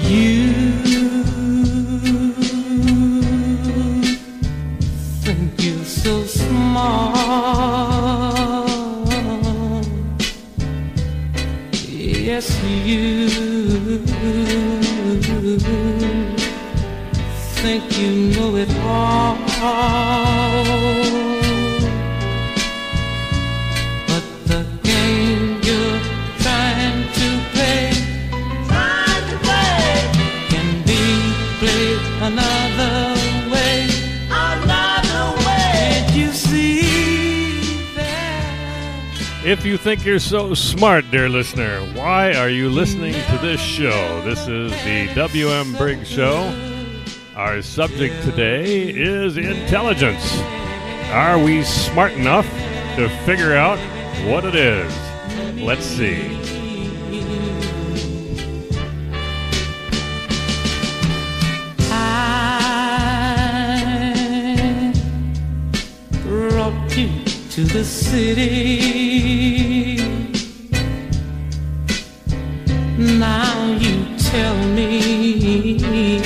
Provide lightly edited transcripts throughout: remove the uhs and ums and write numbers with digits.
You think you're so smart. Yes, you think you know it all. But the game you're trying to play can be played another way. Can't you see that? If you think you're so smart, dear listener, why are you listening to this show? This is the W.M. Briggs Show. Our subject today is intelligence. Are we smart enough to figure out what it is? Let's see. I brought you to the city. Now you tell me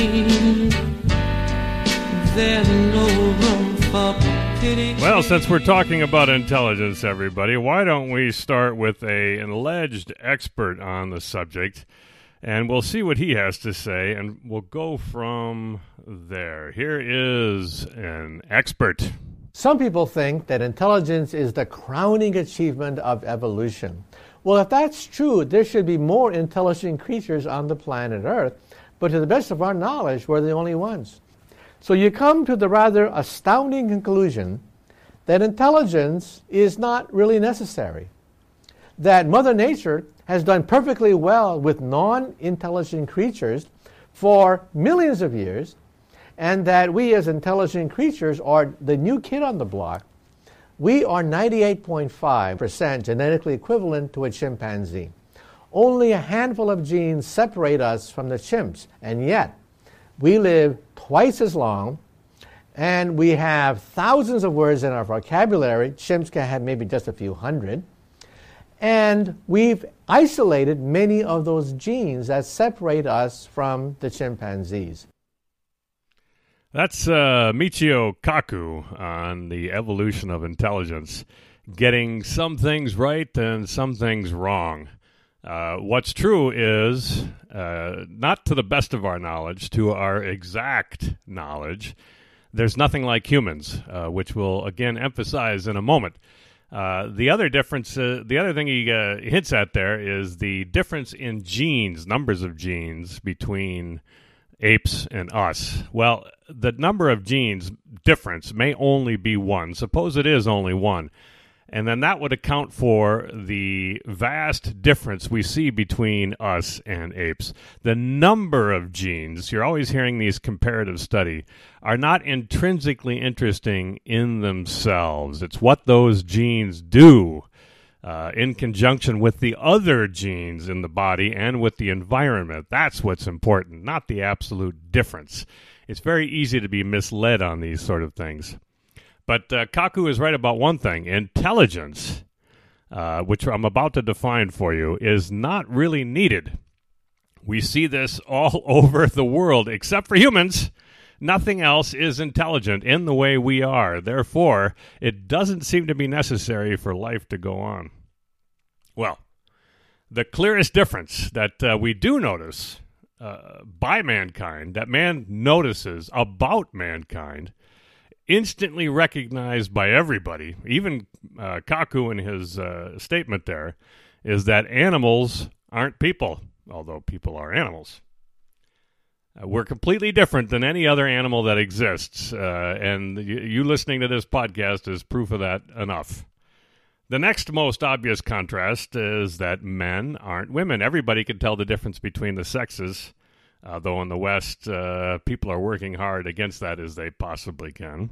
there's no room for pity. Well, since we're talking about intelligence, everybody, why don't we start with an alleged expert on the subject, and we'll see what he has to say, and we'll go from there. Here is an expert. Some people think that intelligence is the crowning achievement of evolution. Well, if that's true, there should be more intelligent creatures on the planet Earth, but to the best of our knowledge, we're the only ones. So you come to the rather astounding conclusion that intelligence is not really necessary, that Mother Nature has done perfectly well with non-intelligent creatures for millions of years, and that we as intelligent creatures are the new kid on the block. We are 98.5% genetically equivalent to a chimpanzee. Only a handful of genes separate us from the chimps, and yet we live twice as long, and we have thousands of words in our vocabulary. Chimps can have maybe just a few hundred. And we've isolated many of those genes that separate us from the chimpanzees. That's Michio Kaku on the evolution of intelligence, getting some things right and some things wrong. What's true is, not to the best of our knowledge, to our exact knowledge, there's nothing like humans, which we'll again emphasize in a moment. The other difference, the other thing he hints at there is the difference in genes, numbers of genes between apes and us. Well, the number of genes difference may only be one. Suppose it is only one. And then that would account for the vast difference we see between us and apes. The number of genes, you're always hearing these comparative studies, are not intrinsically interesting in themselves. It's what those genes do in conjunction with the other genes in the body and with the environment. That's what's important, not the absolute difference. It's very easy to be misled on these sort of things. But Kaku is right about one thing. Intelligence, which I'm about to define for you, is not really needed. We see this all over the world, except for humans. Nothing else is intelligent in the way we are. Therefore, it doesn't seem to be necessary for life to go on. Well, the clearest difference that we do notice by mankind, that man notices about mankind, instantly recognized by everybody, even Kaku in his statement there, is that animals aren't people, although people are animals. We're completely different than any other animal that exists, and you listening to this podcast is proof of that enough. The next most obvious contrast is that men aren't women. Everybody can tell the difference between the sexes, though in the West, people are working hard against that as they possibly can.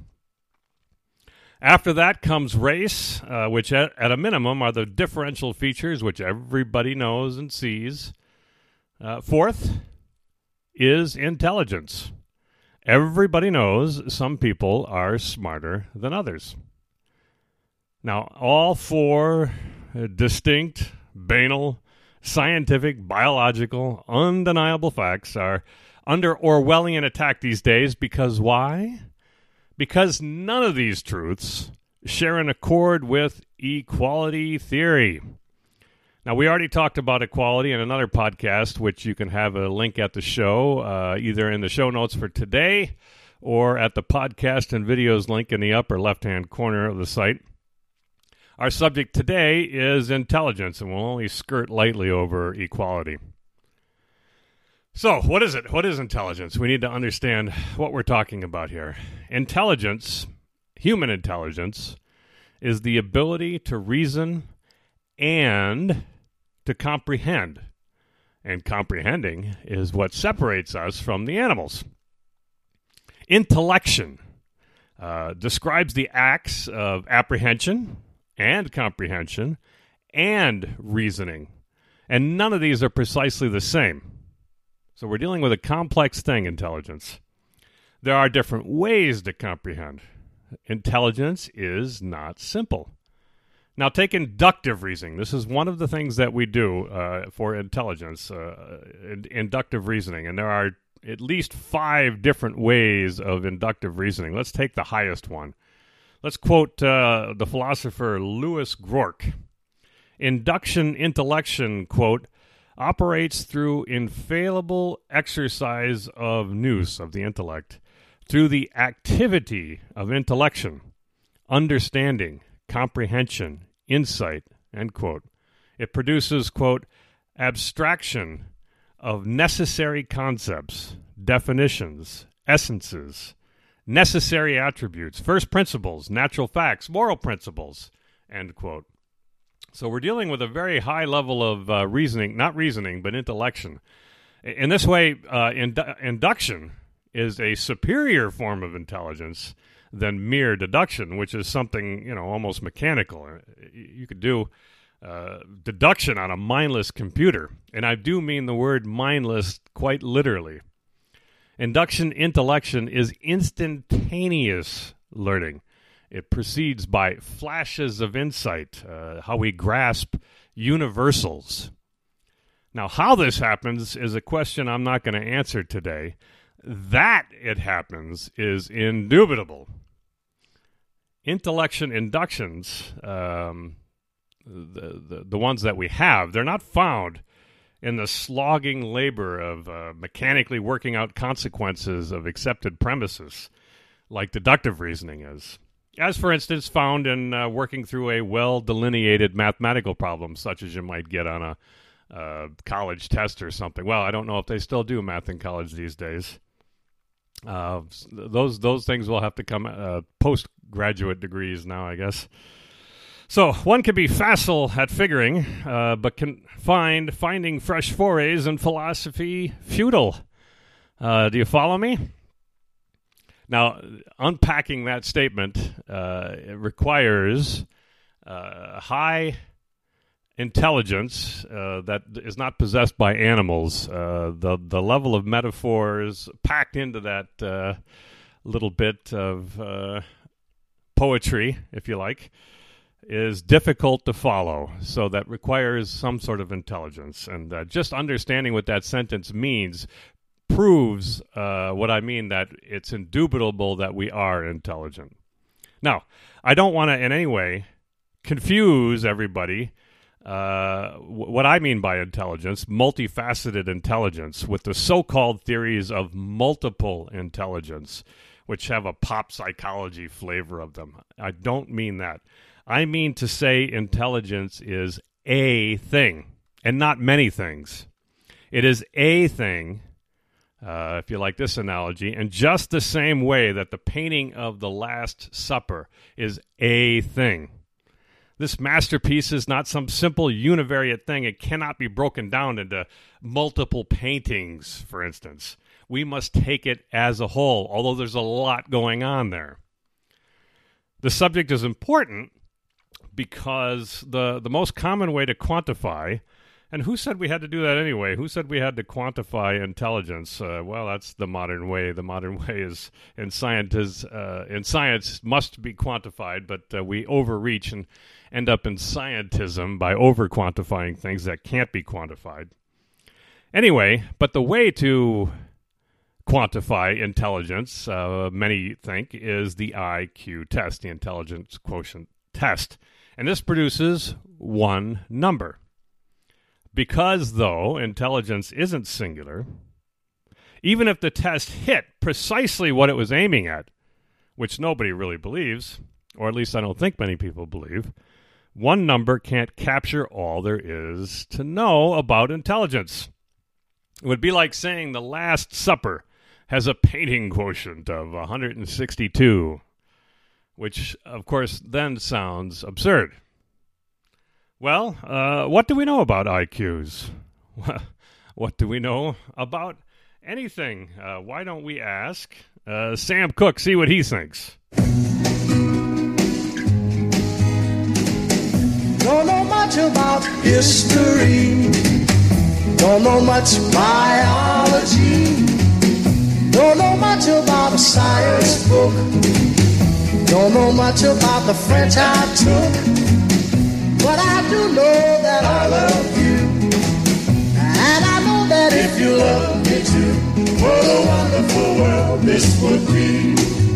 After that comes race, which at a minimum are the differential features which everybody knows and sees. Fourth is intelligence. Everybody knows some people are smarter than others. Now, all four distinct, banal, scientific, biological, undeniable facts are under Orwellian attack these days because why? Because none of these truths share an accord with equality theory. Now, we already talked about equality in another podcast, which you can have a link at the show, either in the show notes for today or at the podcast and videos link in the upper left-hand corner of the site. Our subject today is intelligence, and we'll only skirt lightly over equality. So, what is it? What is intelligence? We need to understand what we're talking about here. Intelligence, human intelligence, is the ability to reason and to comprehend. And comprehending is what separates us from the animals. Intellection describes the acts of apprehension and comprehension and reasoning. And none of these are precisely the same. So we're dealing with a complex thing, intelligence. There are different ways to comprehend. Intelligence is not simple. Now, take inductive reasoning. This is one of the things that we do for intelligence, inductive reasoning. And there are at least 5 different ways of inductive reasoning. Let's take the highest one. Let's quote the philosopher Louis Groark. Induction intellection, quote, operates through infallible exercise of nous, of the intellect, through the activity of intellection, understanding, comprehension, insight, end quote. It produces, quote, abstraction of necessary concepts, definitions, essences, necessary attributes, first principles, natural facts, moral principles, end quote. So we're dealing with a very high level of reasoning, not reasoning, but intellection. In this way, induction is a superior form of intelligence than mere deduction, which is something, almost mechanical. You could do deduction on a mindless computer, and I do mean the word mindless quite literally. Induction intellection is instantaneous learning. It proceeds by flashes of insight, how we grasp universals. Now, how this happens is a question I'm not going to answer today. That it happens is indubitable. Intellection inductions, the ones that we have, they're not found in the slogging labor of mechanically working out consequences of accepted premises, like deductive reasoning is. As, for instance, found in working through a well-delineated mathematical problem, such as you might get on a college test or something. Well, I don't know if they still do math in college these days. Those things will have to come postgraduate degrees now, I guess. So one can be facile at figuring, but can finding fresh forays in philosophy futile. Do you follow me? Now, unpacking that statement it requires high intelligence that is not possessed by animals. The level of metaphors packed into that little bit of poetry, if you like, is difficult to follow. So that requires some sort of intelligence. And just understanding what that sentence means proves what I mean, that it's indubitable that we are intelligent. Now, I don't want to in any way confuse everybody what I mean by intelligence, multifaceted intelligence, with the so-called theories of multiple intelligence, which have a pop psychology flavor of them. I don't mean that. I mean to say intelligence is a thing, and not many things. It is a thing, if you like this analogy, in just the same way that the painting of the Last Supper is a thing. This masterpiece is not some simple univariate thing. It cannot be broken down into multiple paintings, for instance. We must take it as a whole, although there's a lot going on there. The subject is important because the most common way to quantify And who said we had to do that anyway? Who said we had to quantify intelligence? Well, that's the modern way. The modern way is in science must be quantified, but we overreach and end up in scientism by over-quantifying things that can't be quantified. Anyway, but the way to quantify intelligence, many think, is the IQ test, the intelligence quotient test. And this produces one number. Because, though, intelligence isn't singular, even if the test hit precisely what it was aiming at, which nobody really believes, or at least I don't think many people believe, one number can't capture all there is to know about intelligence. It would be like saying the Last Supper has a painting quotient of 162, which, of course, then sounds absurd. Well, what do we know about IQs? What do we know about anything? Why don't we ask Sam Cooke, see what he thinks? Don't know much about history. Don't know much biology. Don't know much about a science book. Don't know much about the French I took. But I do know that I love you. And I know that if you love me too, what a wonderful world this would be.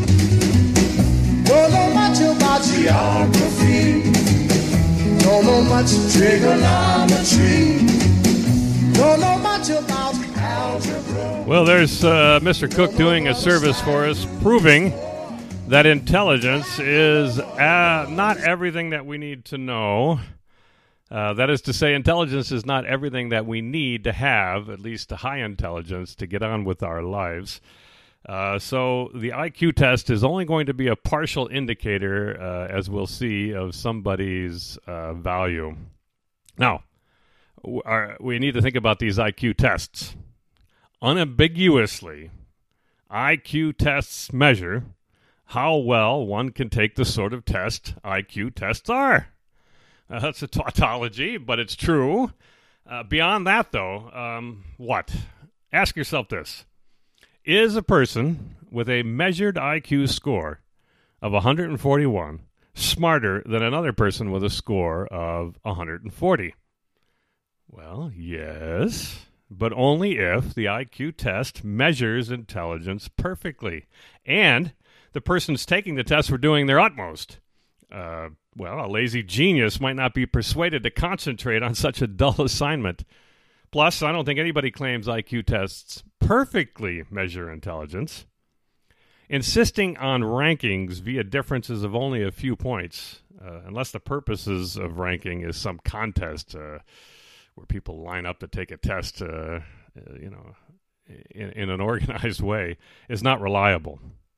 Don't know much about geography. Don't know much trigonometry. Don't know much about algebra. Well, there's Mr. Cooke doing a service for us, proving that intelligence is not everything that we need to know. That is to say, intelligence is not everything that we need to have, at least a high intelligence, to get on with our lives. So the IQ test is only going to be a partial indicator, as we'll see, of somebody's value. Now, we need to think about these IQ tests. Unambiguously, IQ tests measure how well one can take the sort of test IQ tests are. That's a tautology, but it's true. Beyond that, though, what? Ask yourself this. Is a person with a measured IQ score of 141 smarter than another person with a score of 140? Well, yes, but only if the IQ test measures intelligence perfectly and the person's taking the test were doing their utmost. Well, a lazy genius might not be persuaded to concentrate on such a dull assignment. Plus, I don't think anybody claims IQ tests perfectly measure intelligence. Insisting on rankings via differences of only a few points, unless the purposes of ranking is some contest where people line up to take a test, in an organized way, is not reliable.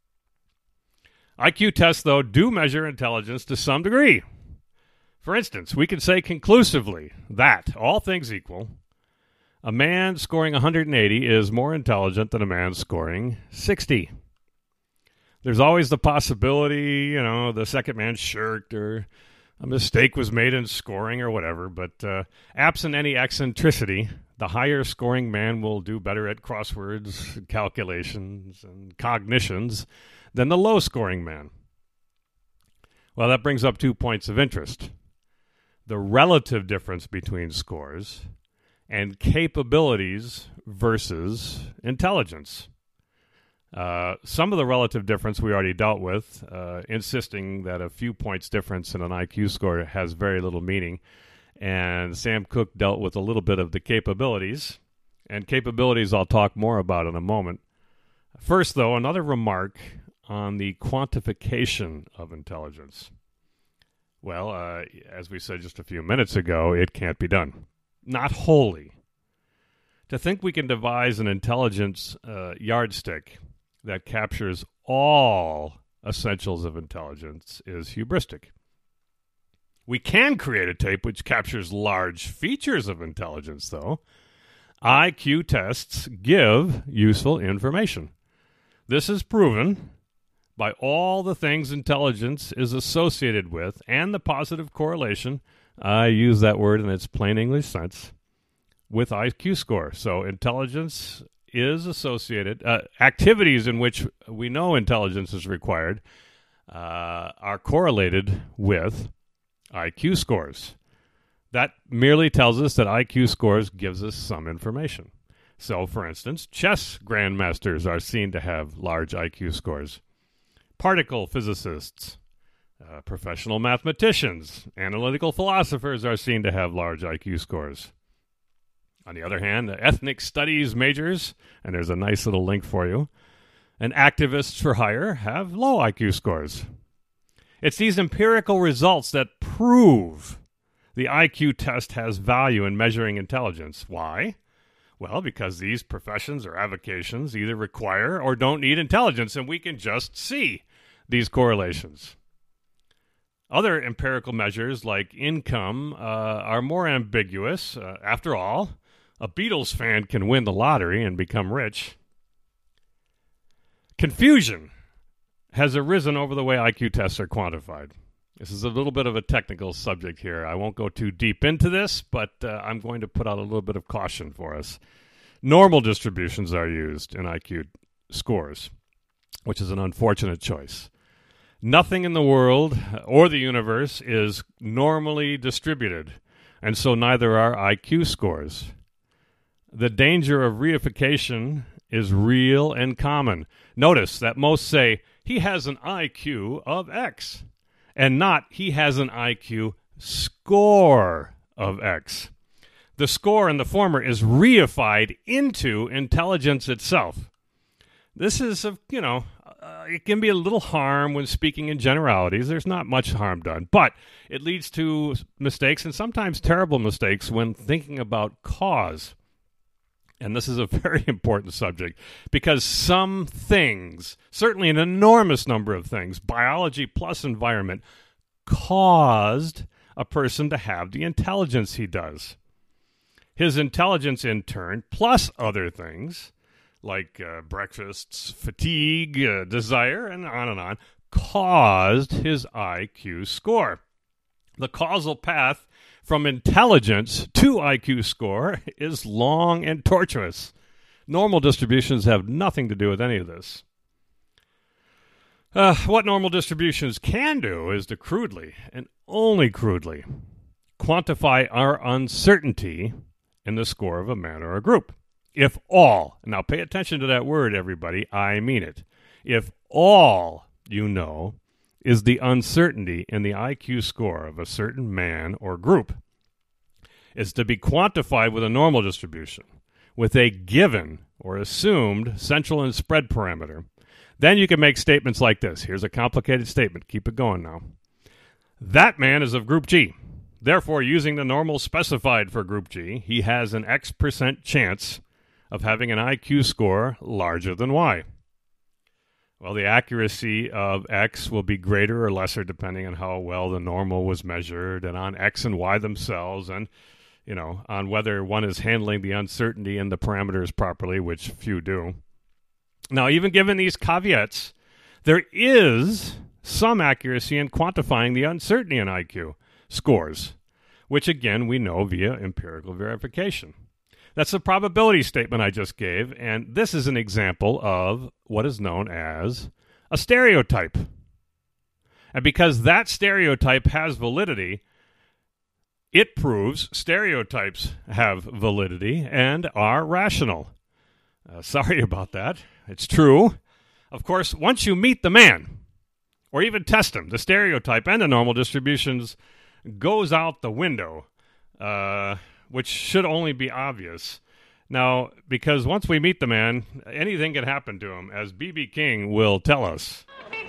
IQ tests, though, do measure intelligence to some degree. For instance, we can say conclusively that, all things equal, a man scoring 180 is more intelligent than a man scoring 60. There's always the possibility, the second man shirked or a mistake was made in scoring or whatever, but absent any eccentricity, the higher scoring man will do better at crosswords, calculations, and cognitions than the low-scoring man. Well, that brings up 2 points of interest. The relative difference between scores and capabilities versus intelligence. Some of the relative difference we already dealt with, insisting that a few points difference in an IQ score has very little meaning. And Sam Cooke dealt with a little bit of the capabilities. And capabilities I'll talk more about in a moment. First, though, another remark on the quantification of intelligence. Well, as we said just a few minutes ago, it can't be done. Not wholly. To think we can devise an intelligence yardstick that captures all essentials of intelligence is hubristic. We can create a tape which captures large features of intelligence, though. IQ tests give useful information. This is proven by all the things intelligence is associated with and the positive correlation, I use that word in its plain English sense, with IQ score. So intelligence is associated, activities in which we know intelligence is required are correlated with IQ scores. That merely tells us that IQ scores gives us some information. So, for instance, chess grandmasters are seen to have large IQ scores. Particle physicists, professional mathematicians, analytical philosophers are seen to have large IQ scores. On the other hand, the ethnic studies majors, and there's a nice little link for you, and activists for hire have low IQ scores. It's these empirical results that prove the IQ test has value in measuring intelligence. Why? Well, because these professions or avocations either require or don't need intelligence, and we can just see these correlations. Other empirical measures like income are more ambiguous. After all, a Beatles fan can win the lottery and become rich. Confusion has arisen over the way IQ tests are quantified. This is a little bit of a technical subject here. I won't go too deep into this, but I'm going to put out a little bit of caution for us. Normal distributions are used in IQ scores, which is an unfortunate choice. Nothing in the world or the universe is normally distributed, and so neither are IQ scores. The danger of reification is real and common. Notice that most say, he has an IQ of X, and not he has an IQ score of X. The score in the former is reified into intelligence itself. This is, it can be a little harm when speaking in generalities. There's not much harm done, but it leads to mistakes and sometimes terrible mistakes when thinking about cause. And this is a very important subject because some things, certainly an enormous number of things, biology plus environment, caused a person to have the intelligence he does. His intelligence, in turn, plus other things, like breakfasts, fatigue, desire, and on, caused his IQ score. The causal path from intelligence to IQ score is long and tortuous. Normal distributions have nothing to do with any of this. What normal distributions can do is to crudely, and only crudely, quantify our uncertainty in the score of a man or a group. If all, now pay attention to that word, everybody, I mean it. If all you know is the uncertainty in the IQ score of a certain man or group, is to be quantified with a normal distribution, with a given or assumed central and spread parameter, then you can make statements like this. Here's a complicated statement. Keep it going now. That man is of group G. Therefore, using the normal specified for group G, he has an X% chance of having an IQ score larger than Y. Well, the accuracy of X will be greater or lesser depending on how well the normal was measured and on X and Y themselves and, on whether one is handling the uncertainty in the parameters properly, which few do. Now, even given these caveats, there is some accuracy in quantifying the uncertainty in IQ scores, which again we know via empirical verification. That's the probability statement I just gave, and this is an example of what is known as a stereotype. And because that stereotype has validity, it proves stereotypes have validity and are rational. Sorry about that. It's true. Of course, once you meet the man, or even test him, the stereotype and the normal distributions goes out the window, which should only be obvious. Now, because once we meet the man, anything can happen to him, as B.B. King will tell us.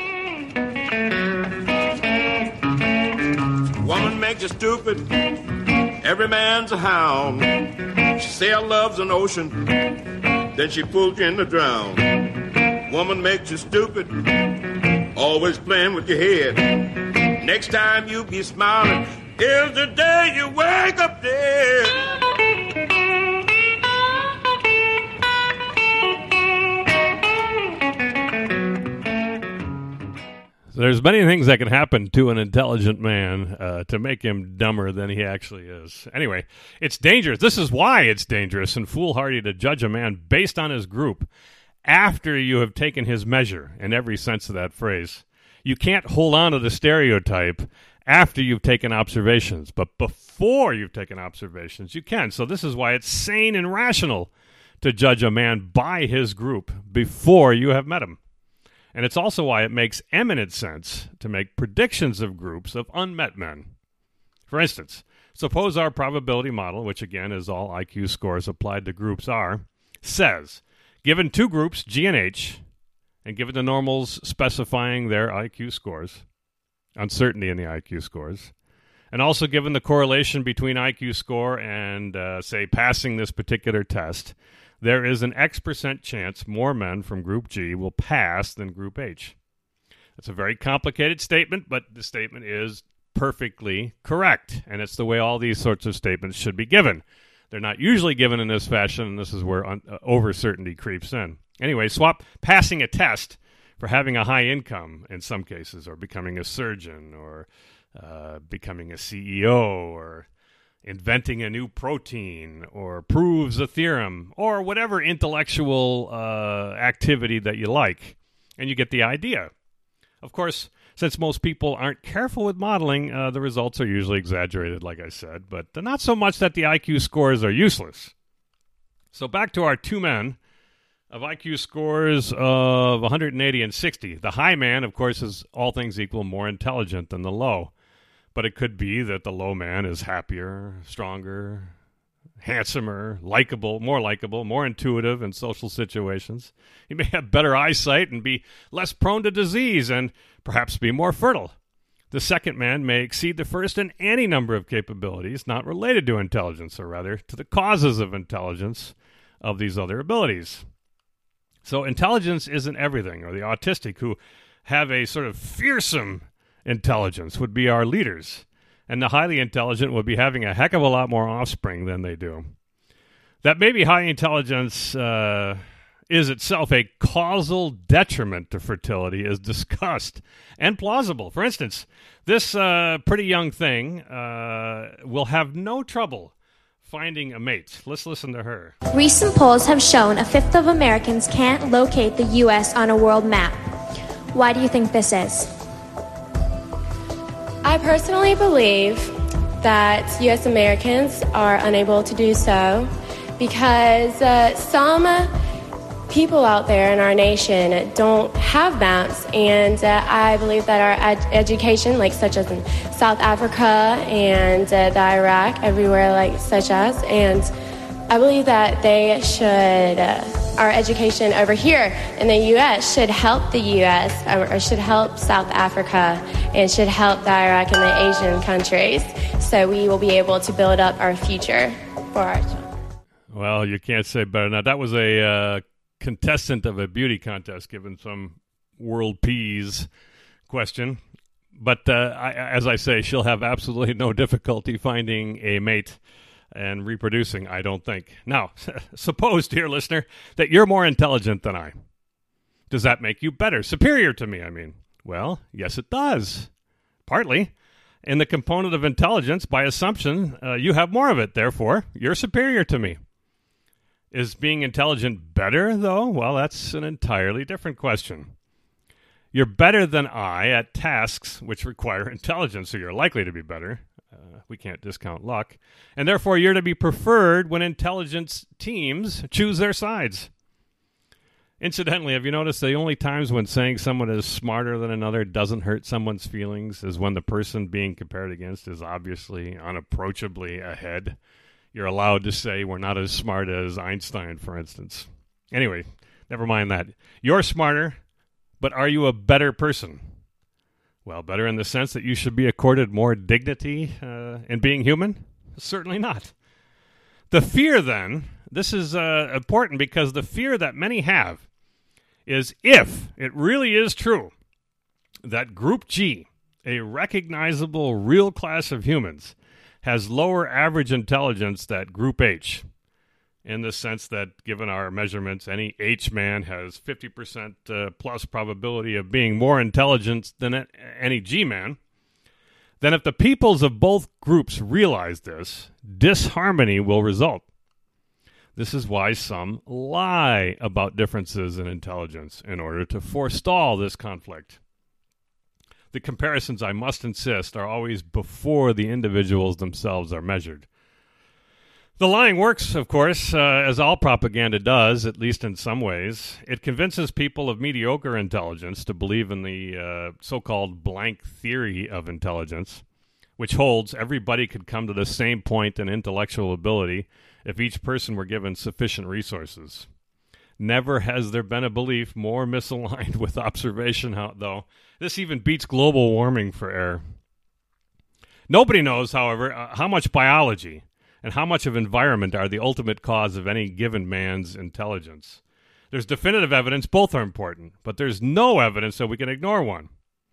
Woman makes you stupid, every man's a hound. She says love's an ocean, then she pulls you in to drown. Woman makes you stupid, always playing with your head. Next time you be smiling is the day you wake up dead. So there's many things that can happen to an intelligent man to make him dumber than he actually is. Anyway, it's dangerous. This is why it's dangerous and foolhardy to judge a man based on his group after you have taken his measure in every sense of that phrase. You can't hold on to the stereotype after you've taken observations, but before you've taken observations, you can. So this is why it's sane and rational to judge a man by his group before you have met him. And it's also why it makes eminent sense to make predictions of groups of unmet men. For instance, suppose our probability model, which again is all IQ scores applied to groups are, says, given two groups, G and H, and given the normals specifying their IQ scores, uncertainty in the IQ scores, and also given the correlation between IQ score and, say, passing this particular test, there is an X% chance more men from Group G will pass than Group H. That's a very complicated statement, but the statement is perfectly correct, and it's the way all these sorts of statements should be given. They're not usually given in this fashion, and this is where over-certainty creeps in. Anyway, swap passing a test for having a high income in some cases, or becoming a surgeon, or becoming a CEO, or inventing a new protein, or proves a theorem, or whatever intellectual activity that you like, and you get the idea. Of course, since most people aren't careful with modeling, the results are usually exaggerated, like I said, but not so much that the IQ scores are useless. So back to our two men of IQ scores of 180 and 60. The high man, of course, is all things equal more intelligent than the low. But it could be that the low man is happier, stronger, handsomer, likable, more intuitive in social situations. He may have better eyesight and be less prone to disease and perhaps be more fertile. The second man may exceed the first in any number of capabilities not related to intelligence, or rather to the causes of intelligence of these other abilities. So intelligence isn't everything, or the autistic who have a sort of fearsome intelligence would be our leaders, and the highly intelligent would be having a heck of a lot more offspring than they do. That maybe high intelligence is itself a causal detriment to fertility is discussed and plausible. For instance, this pretty young thing will have no trouble finding a mate. Let's listen to her. Recent polls have shown a fifth of Americans can't locate the U.S. on a world map. Why do you think this is? I personally believe that U.S. Americans are unable to do so because some people out there in our nation don't have maps, and I believe that our education, like such as in South Africa and the Iraq, everywhere like such as, and I believe that they should, our education over here in the U.S. should help the U.S. or should help South Africa and should help the Iraq and the Asian countries, so we will be able to build up our future for our children. Well, you can't say better. Now, that was a contestant of a beauty contest given some world peas question. But as I say, she'll have absolutely no difficulty finding a mate and reproducing, I don't think. Now, suppose, dear listener, that you're more intelligent than I. Does that make you better? Superior to me, I mean. Well, yes, it does. Partly. In the component of intelligence, by assumption, you have more of it. Therefore, you're superior to me. Is being intelligent better, though? Well, that's an entirely different question. You're better than I at tasks which require intelligence, so you're likely to be better. We can't discount luck. And therefore, you're to be preferred when intelligence teams choose their sides. Incidentally, have you noticed the only times when saying someone is smarter than another doesn't hurt someone's feelings is when the person being compared against is obviously unapproachably ahead? You're allowed to say we're not as smart as Einstein, for instance. Anyway, never mind that. You're smarter, but are you a better person? Well, better in the sense that you should be accorded more dignity in being human? Certainly not. The fear, then, this is important because the fear that many have is if it really is true that Group G, a recognizable real class of humans, has lower average intelligence than Group H. in the sense that, given our measurements, any H man has 50% plus probability of being more intelligent than any G man, then if the peoples of both groups realize this, disharmony will result. This is why some lie about differences in intelligence in order to forestall this conflict. The comparisons, I must insist, are always before the individuals themselves are measured. The lying works, of course, as all propaganda does, at least in some ways. It convinces people of mediocre intelligence to believe in the so-called blank theory of intelligence, which holds everybody could come to the same point in intellectual ability if each person were given sufficient resources. Never has there been a belief more misaligned with observation, though. This even beats global warming for error. Nobody knows, however, how much biology and how much of environment are the ultimate cause of any given man's intelligence. There's definitive evidence both are important, but there's no evidence that we can ignore one.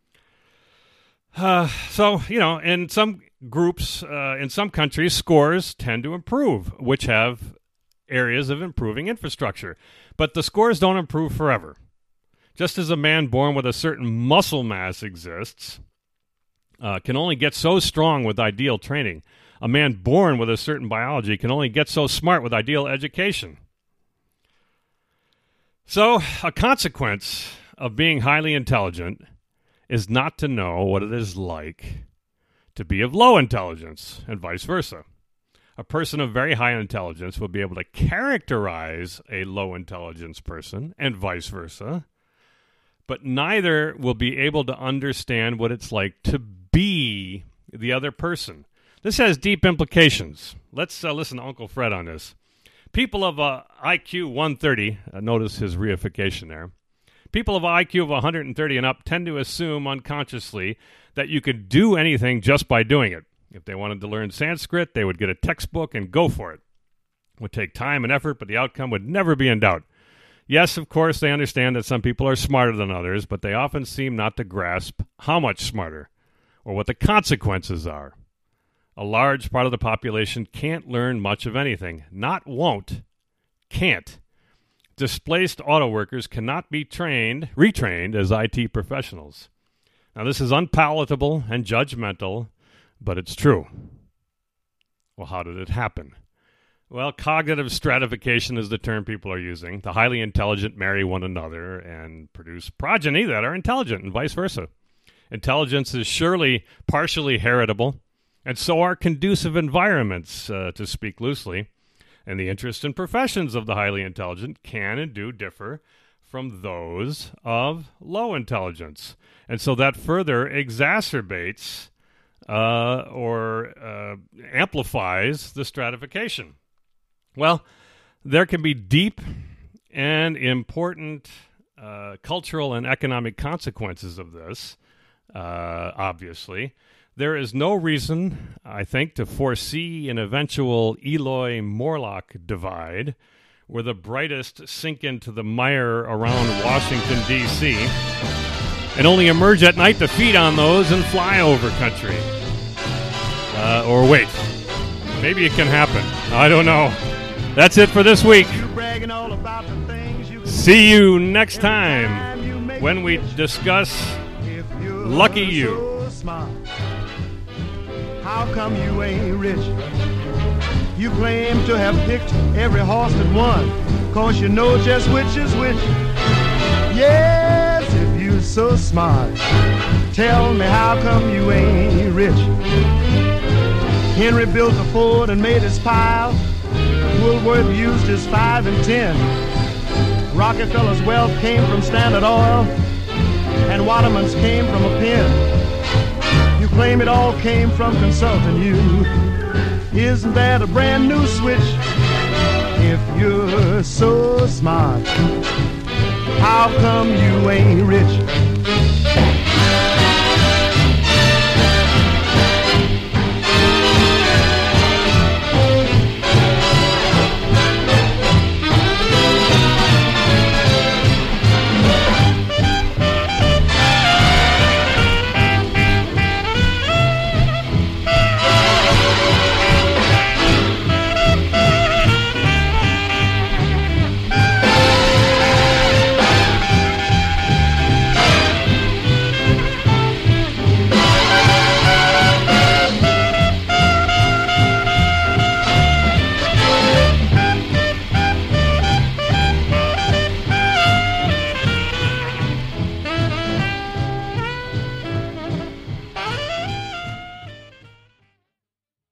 In some groups, in some countries, scores tend to improve, which have areas of improving infrastructure. But the scores don't improve forever. Just as a man born with a certain muscle mass exists, can only get so strong with ideal training, a man born with a certain biology can only get so smart with ideal education. So, a consequence of being highly intelligent is not to know what it is like to be of low intelligence, and vice versa. A person of very high intelligence will be able to characterize a low intelligence person, and vice versa, but neither will be able to understand what it's like to be the other person. This has deep implications. Let's listen to Uncle Fred on this. People of IQ 130, notice his reification there. People of IQ of 130 and up tend to assume unconsciously that you could do anything just by doing it. If they wanted to learn Sanskrit, they would get a textbook and go for it. It would take time and effort, but the outcome would never be in doubt. Yes, of course, they understand that some people are smarter than others, but they often seem not to grasp how much smarter or what the consequences are. A large part of the population can't learn much of anything. Not won't. Can't. Displaced auto workers cannot be retrained as IT professionals. Now, this is unpalatable and judgmental, but it's true. Well, how did it happen? Well, cognitive stratification is the term people are using. The highly intelligent marry one another and produce progeny that are intelligent, and vice versa. Intelligence is surely partially heritable, and so are conducive environments, to speak loosely. And the interests and professions of the highly intelligent can and do differ from those of low intelligence. And so that further exacerbates or amplifies the stratification. Well, there can be deep and important cultural and economic consequences of this, obviously. There is no reason, I think, to foresee an eventual Eloy-Morlock divide where the brightest sink into the mire around Washington, D.C., and only emerge at night to feed on those and fly over country. Or wait, maybe it can happen. I don't know. That's it for this week. See you next time when we discuss Lucky You. How come you ain't rich? You claim to have picked every horse that won, 'cause you know just which is which. Yes, if you're so smart, tell me how come you ain't rich? Henry built a Ford and made his pile. Woolworth used his 5 and 10. Rockefeller's wealth came from Standard Oil, and Waterman's came from a pen. You claim it all came from consulting you. Isn't that a brand new switch? If you're so smart, how come you ain't rich?